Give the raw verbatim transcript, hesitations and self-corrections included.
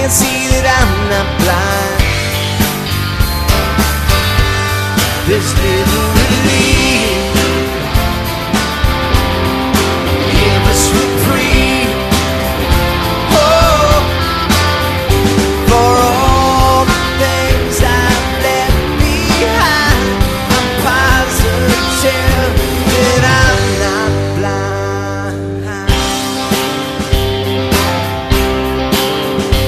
can't see that I'm not blind. There's still